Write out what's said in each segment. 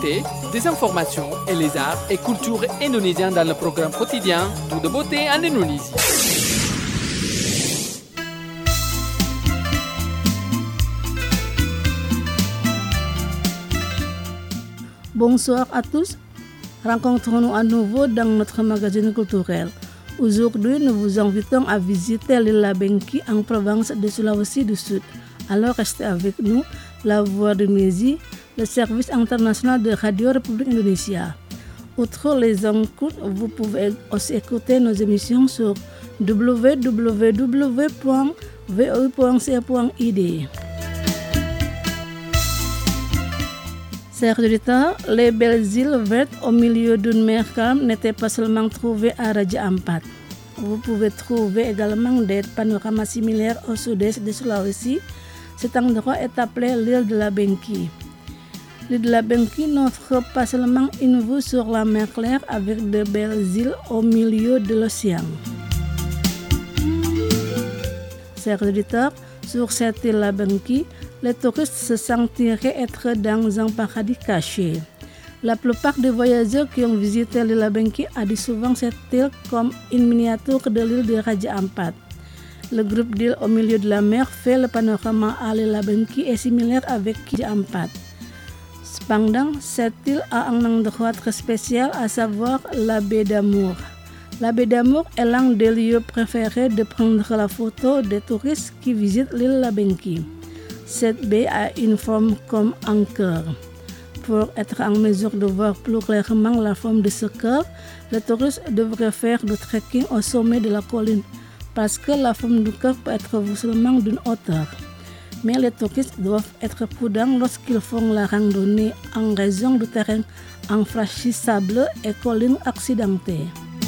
l'actualité, des informations et les arts et cultures indonésiens dans le programme quotidien Tout de beauté en Indonésie. Bonsoir à tous, rencontrons-nous à nouveau dans notre magazine culturel. Aujourd'hui, nous vous invitons à visiter l'île Labengki en province de Sulawesi du Sud. Alors restez avec nous, La Voix d'Indonésie, le service international de Radio République Indonésia. Outre les écoutes, vous pouvez aussi écouter nos émissions sur www.voi.ca.id. Chers auditeurs, les belles îles vertes au milieu d'une mer calme n'étaient pas seulement trouvées à Raja Ampat. Vous pouvez trouver également des panoramas similaires au sud-est de Sulawesi. Cet endroit est appelé l'île de Labengki. L'île de Labengki n'offre pas seulement une vue sur la mer claire avec de belles îles au milieu de l'océan. Chers auditeurs, sur cette île Labengki, les touristes se sentiraient être dans un paradis caché. La plupart des voyageurs qui ont visité l'île Labengki a dit souvent cette île comme une miniature de l'île de Raja Ampat. Le groupe d'îles au milieu de la mer fait le panorama à l'île Labengki est similaire avec Raja Ampat. Cependant, cette île a un endroit très spécial, à savoir la baie d'Amour. La baie d'Amour est l'un des lieux préférés de prendre la photo des touristes qui visitent l'île Labengki. Cette baie a une forme comme un cœur. Pour être en mesure de voir plus clairement la forme de ce cœur, les touristes devraient faire du trekking au sommet de la colline, parce que la forme du cœur peut être vue seulement d'une hauteur. Mais les touristes doivent être prudents lorsqu'ils font la randonnée en raison du terrain infranchissable et collines accidentées.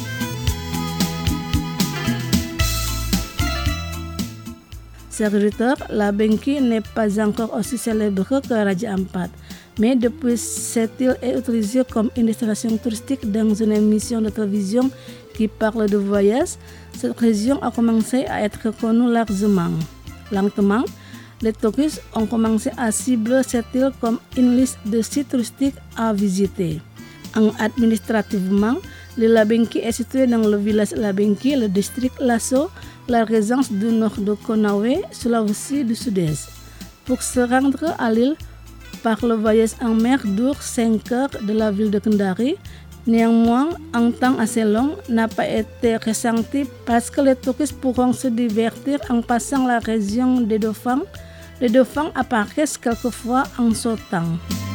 Chers auditeurs, Labengki n'est pas encore aussi célèbre que Raja Ampat, mais depuis cette île est utilisée comme une destination touristique dans une émission de télévision qui parle de voyage, cette région a commencé à être connue largement. Lentement, les touristes ont commencé à cibler cette île comme une liste de sites touristiques à visiter. Administrativement, l'île Labengki est située dans le village Labengki, le district Lasso, la région du nord de Konawe, Sulawesi du Sud-Est. Pour se rendre à l'île par le voyage en mer dure 5 heures de la ville de Kendari. Néanmoins, un temps assez long n'a pas été ressenti parce que les touristes pourront se divertir en passant la région des dauphins. Les dauphins apparaissent quelquefois en sautant.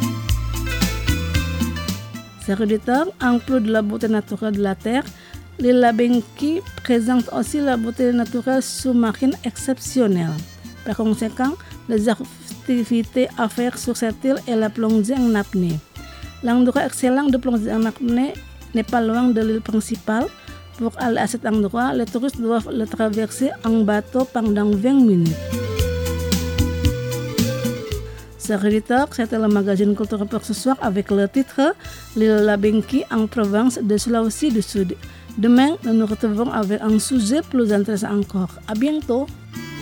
Chers auditeurs, en plus de la beauté naturelle de la Terre, l'île Labengki présente aussi la beauté naturelle sous-marine exceptionnelle. Par conséquent, les activités à faire sur cette île est la plongée en apnée. L'endroit excellent de plonger en apnée n'est pas loin de l'île principale. Pour aller à cet endroit, les touristes doivent le traverser en bateau pendant 20 minutes. Chers auditeurs, c'était le magazine culturel pour ce soir avec le titre L'île Labengki en province de Sulawesi du Sud. Demain, nous nous retrouvons avec un sujet plus intéressant encore. À bientôt!